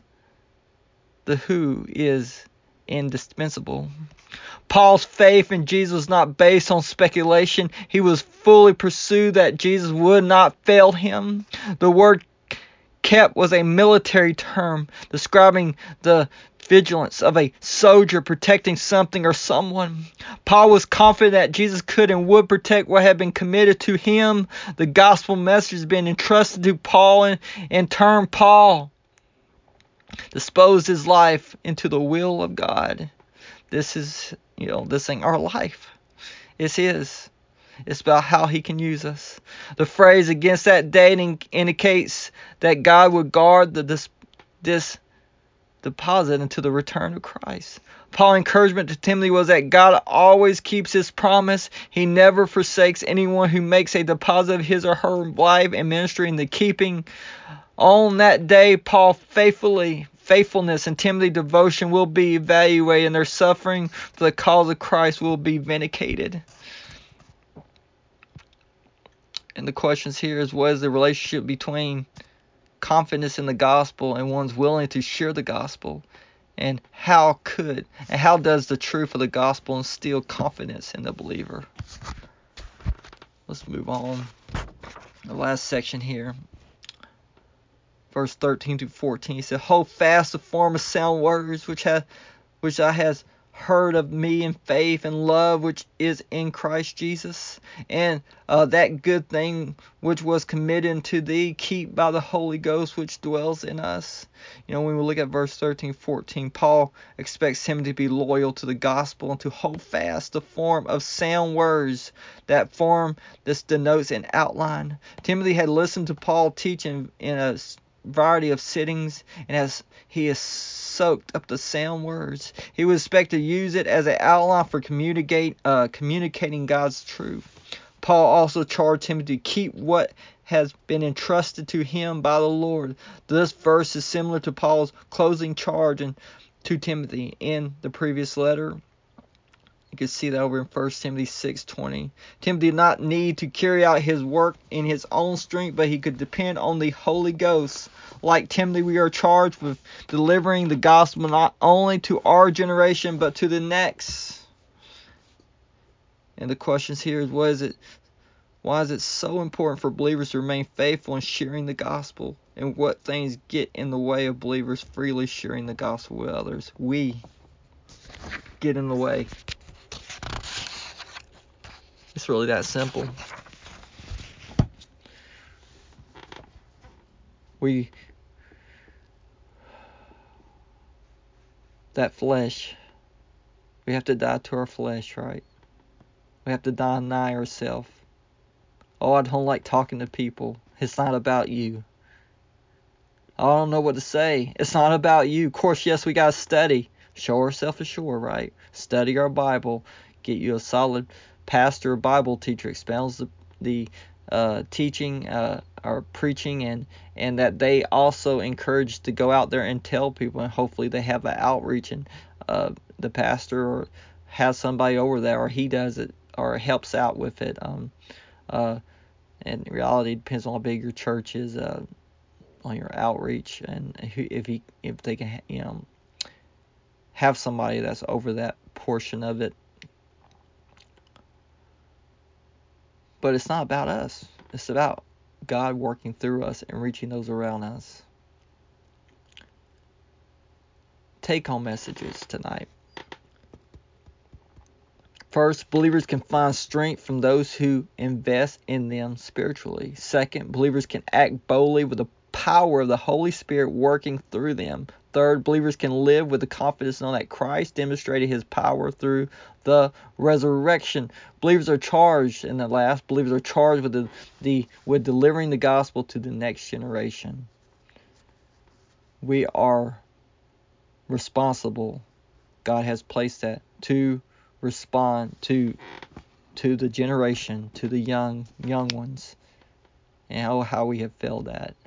indispensable. Paul's faith in Jesus was not based on speculation. He was fully persuaded that Jesus would not fail him. The word kept was a military term describing the vigilance of a soldier protecting something or someone. Paul was confident that Jesus could and would protect what had been committed to him. The gospel message has been entrusted to Paul, and in turn Paul disposed his life into the will of God. This ain't our life. It's his. It's about how he can use us. The phrase against that dating indicates that God would guard this deposit until the return of Christ. Paul's encouragement to Timothy was that God always keeps his promise. He never forsakes anyone who makes a deposit of his or her life and ministry in the keeping. On that day, Paul's faithfulness and Timothy's devotion will be evaluated, and their suffering for the cause of Christ will be vindicated. And the questions here is, what is the relationship between confidence in the gospel and one's willing to share the gospel? And how does the truth of the gospel instill confidence in the believer? Let's move on. The last section here. Verse 13 to 14. He said, hold fast the form of sound words which I has heard of me in faith and love which is in Christ Jesus, and that good thing which was committed unto thee keep by the Holy Ghost which dwells in us. When we look at verse 13-14, Paul expects him to be loyal to the gospel and to hold fast the form of sound words. That form, this denotes an outline. Timothy had listened to Paul teach in a variety of sittings, and as he is soaked up the sound words, he would expect to use it as an outline for communicating God's truth. Paul also charged him to keep what has been entrusted to him by the Lord. This verse is similar to Paul's closing charge to Timothy in the previous letter. You can see that over in 1 Timothy 6:20. Timothy did not need to carry out his work in his own strength, but he could depend on the Holy Ghost. Like Timothy, we are charged with delivering the gospel not only to our generation, but to the next. And the questions here is, why is it so important for believers to remain faithful in sharing the gospel? And what things get in the way of believers freely sharing the gospel with others? We get in the way. It's really that simple. That flesh, we have to die to our flesh, right? We have to deny ourselves. Oh, I don't like talking to people. It's not about you. I don't know what to say. It's not about you. Of course, yes, we got to study. Show ourselves assured, right? Study our Bible. Get you a solid pastor or Bible teacher. Expounds the teaching or preaching, and that they also encourage to go out there and tell people, and hopefully they have an outreach, and the pastor or has somebody over there, or he does it or helps out with it. In reality, it depends on how big your church is, on your outreach, and if they can have somebody that's over that portion of it. But it's not about us. It's about God working through us and reaching those around us. Take-home messages tonight. First, believers can find strength from those who invest in them spiritually. Second, believers can act boldly with the power of the Holy Spirit working through them. Third, believers can live with the confidence knowing that Christ demonstrated his power through the resurrection. Believers are charged, and the last, believers are charged with delivering the gospel to the next generation. We are responsible. God has placed that to respond to to the generation, to the young ones, and how we have failed at.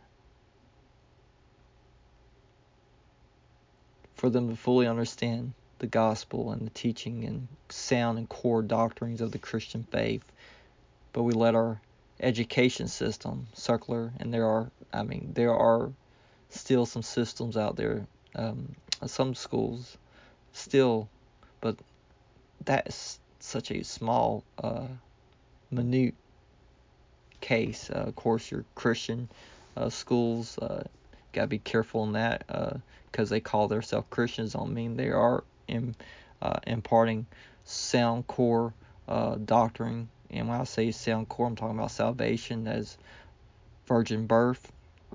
For them to fully understand the gospel and the teaching and sound and core doctrines of the Christian faith. But we let our education system circular, and there are still some systems out there, some schools still, but that's such a small, minute case. Of course, your Christian schools, gotta be careful in that, because they call themselves Christians don't mean they are imparting sound core doctrine. And when I say sound core, I'm talking about salvation as virgin birth,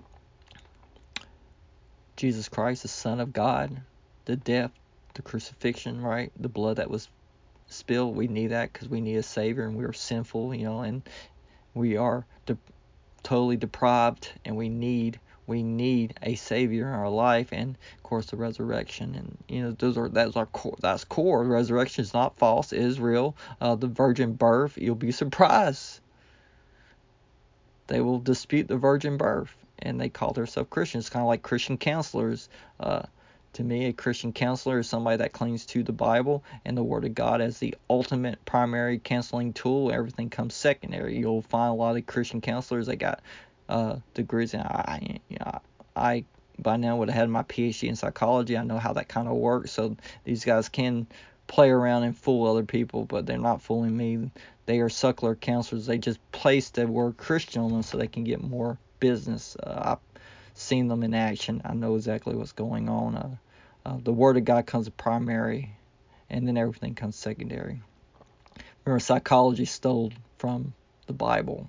Jesus Christ, the Son of God, the death, the crucifixion, right? The blood that was spilled. We need that because we need a Savior, and we are sinful, and we are totally deprived, and we need a Savior in our life, and of course the resurrection, and that's core. Resurrection is not false, it is real. The virgin birth, you'll be surprised. They will dispute the virgin birth, and they call themselves Christians. It's kind of like Christian counselors. To me, a Christian counselor is somebody that clings to the Bible and the Word of God as the ultimate primary counseling tool. Everything comes secondary. You'll find a lot of Christian counselors that got degrees, and I by now would have had my PhD in psychology. I know how that kind of works. So these guys can play around and fool other people, but they're not fooling me. They are secular counselors. They just place the word Christian on them so they can get more business. I've seen them in action. I know exactly what's going on. The Word of God comes primary, and then everything comes secondary. Remember, psychology stole from the Bible,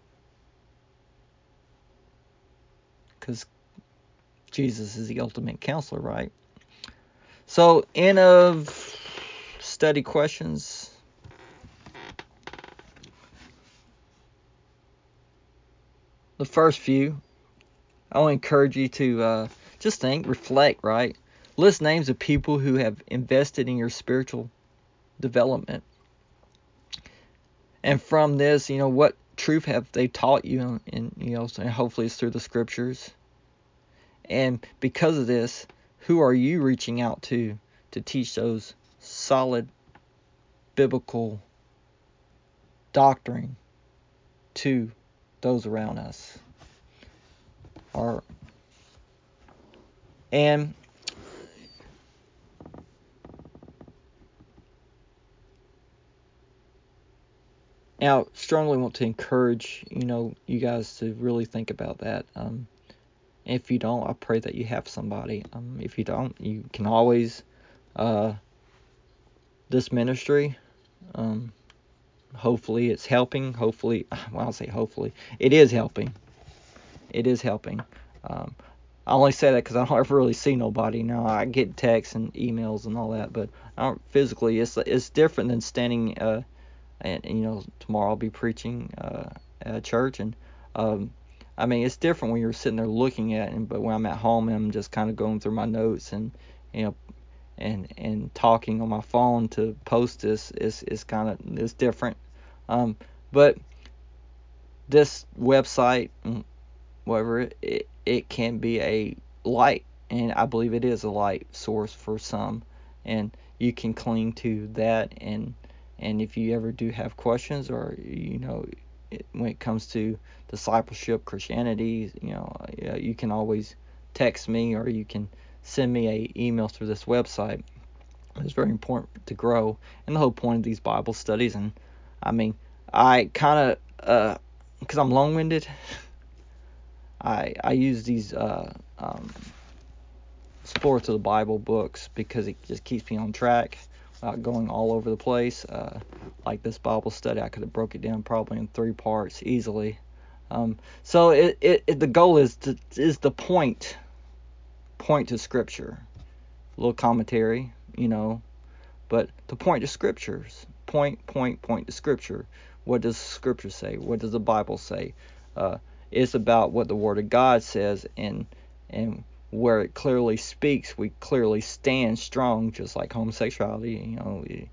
because Jesus is the ultimate counselor, right? So, end of study questions. The first few, I want to encourage you to just think, reflect, right? List names of people who have invested in your spiritual development. And from this, what truth have they taught you? And hopefully it's through the scriptures. And because of this, who are you reaching out to teach those solid biblical doctrine to those around us? And now, strongly want to encourage, you guys to really think about that. If you don't, I pray that you have somebody. If you don't, you can always, this ministry, hopefully it's helping. Hopefully, well, I'll say hopefully, it is helping. It is helping. I only say that because I don't ever really see nobody. Now, I get texts and emails and all that, but I don't physically. It's different than standing, and tomorrow I'll be preaching at church, and it's different when you're sitting there looking at it, but when I'm at home and I'm just kind of going through my notes and and talking on my phone to post this is different. But this website, whatever, it can be a light, and I believe it is a light source for some, and you can cling to that, and if you ever do have questions, or when it comes to discipleship, Christianity, you can always text me, or you can send me an email through this website. It's very important to grow, and the whole point of these Bible studies, and I kind of, because I'm long-winded, I use these Sports of the Bible books because it just keeps me on track without going all over the place. Like this Bible study, I could have broke it down probably in 3 parts easily. So the goal is the point to Scripture, a little commentary, but to point to Scriptures, point to Scripture. What does Scripture say? What does the Bible say? It's about what the Word of God says, and where it clearly speaks, we clearly stand strong, just like homosexuality.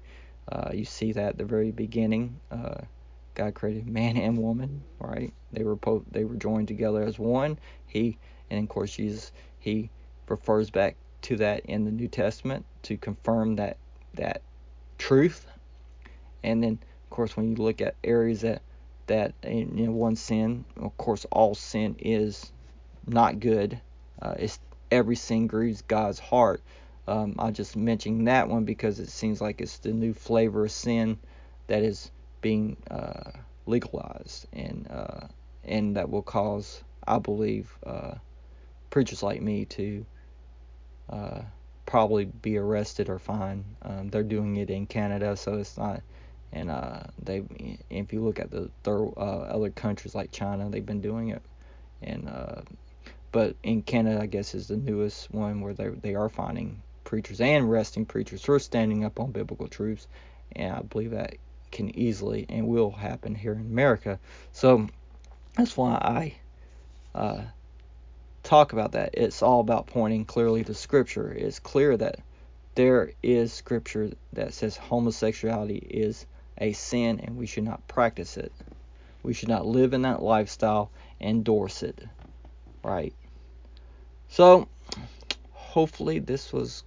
You see that at the very beginning. God created man and woman, right? They were joined together as one. And of course Jesus, he refers back to that in the New Testament to confirm that truth. And then of course when you look at areas that one sin, of course all sin is not good. It's every sin grieves God's heart. I just mentioned that one because it seems like it's the new flavor of sin that is being legalized, and that will cause, I believe, preachers like me to probably be arrested or fined. They're doing it in Canada, so it's not. And if you look at the other countries like China, they've been doing it, and but in Canada, I guess, is the newest one where they are finding preachers and arresting preachers for standing up on biblical truths. And I believe that can easily and will happen here in America. So that's why I talk about that. It's all about pointing clearly to Scripture. It's clear that there is Scripture that says homosexuality is a sin and we should not practice it. We should not live in that lifestyle, endorse it. Right? So, hopefully this was,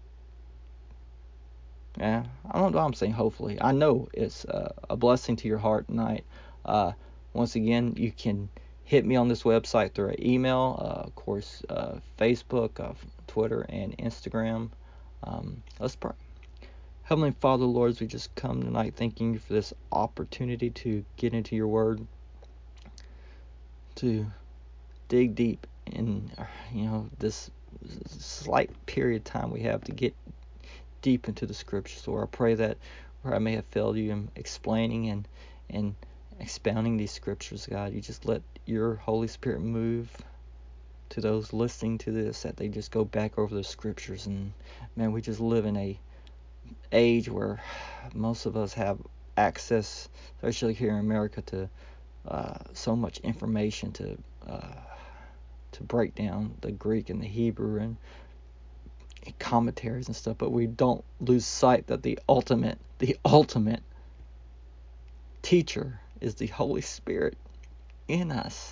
I don't know why I'm saying hopefully. I know it's a blessing to your heart tonight. Once again, you can hit me on this website through an email, of course, Facebook, Twitter, and Instagram. Let's pray. Heavenly Father, Lord, as we just come tonight, thanking you for this opportunity to get into your word, to dig deep in, this slight period of time we have to get deep into the Scriptures. Lord, I pray that where I may have failed you in explaining and expounding these Scriptures, God, you just let your Holy Spirit move to those listening to this, that they just go back over the Scriptures. And man, we just live in a age where most of us have access, especially here in America, to so much information to break down the Greek and the Hebrew and commentaries and stuff, but we don't lose sight that the ultimate teacher is the Holy Spirit in us.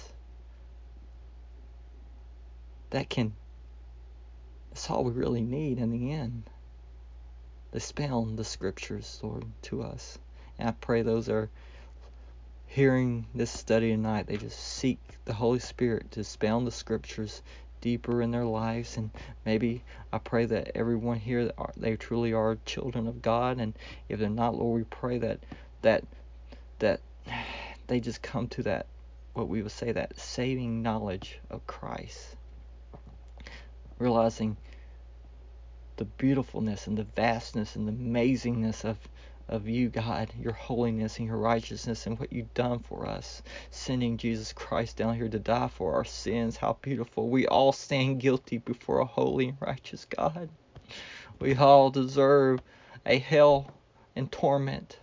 That's all we really need in the end. Expound the Scriptures, Lord, to us. And I pray those that are hearing this study tonight, they just seek the Holy Spirit to expound the Scriptures deeper in their lives. And maybe I pray that everyone here, they truly are children of God, and if they're not, Lord, we pray that they just come to that, what we would say, that saving knowledge of Christ, realizing the beautifulness and the vastness and the amazingness of you, God, your holiness and your righteousness and what you've done for us, sending Jesus Christ down here to die for our sins. How beautiful. We all stand guilty before a holy and righteous God. We all deserve a hell and torment.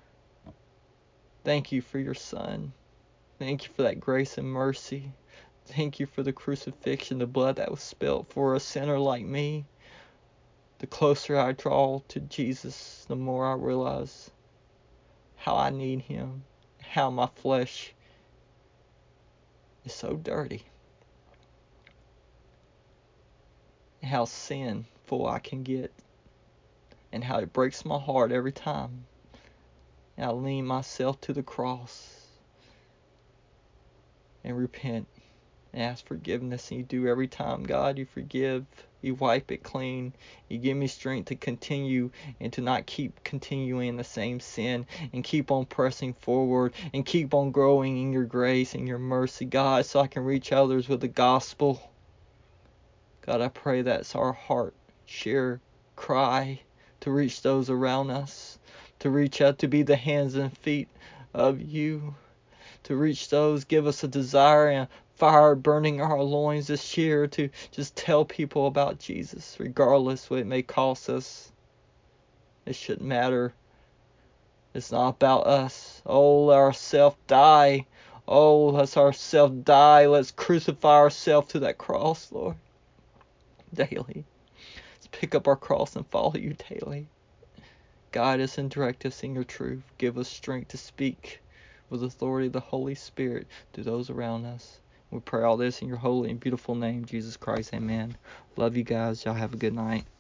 Thank you for your Son. Thank you for that grace and mercy. Thank you for the crucifixion, the blood that was spilled for a sinner like me. The closer I draw to Jesus, the more I realize how I need him, how my flesh is so dirty, and how sinful I can get, and how it breaks my heart every time. And I lean myself to the cross and repent and ask forgiveness, and you do every time. God, you forgive, you wipe it clean, you give me strength to continue and to not keep continuing in the same sin, and keep on pressing forward and keep on growing in your grace and your mercy, God, so I can reach others with the gospel. God, I pray that's our heart share cry, to reach those around us, to reach out, to be the hands and feet of you, to reach those. Give us a desire and fire burning our loins this year to just tell people about Jesus, regardless what it may cost us. It shouldn't matter. It's not about us. Oh, let ourself die. Oh, let's ourself die. Let's crucify ourselves to that cross, Lord, daily. Let's pick up our cross and follow you daily. Guide us and direct us in your truth. Give us strength to speak with authority of the Holy Spirit to those around us. We pray all this in your holy and beautiful name, Jesus Christ. Amen. Love you guys. Y'all have a good night.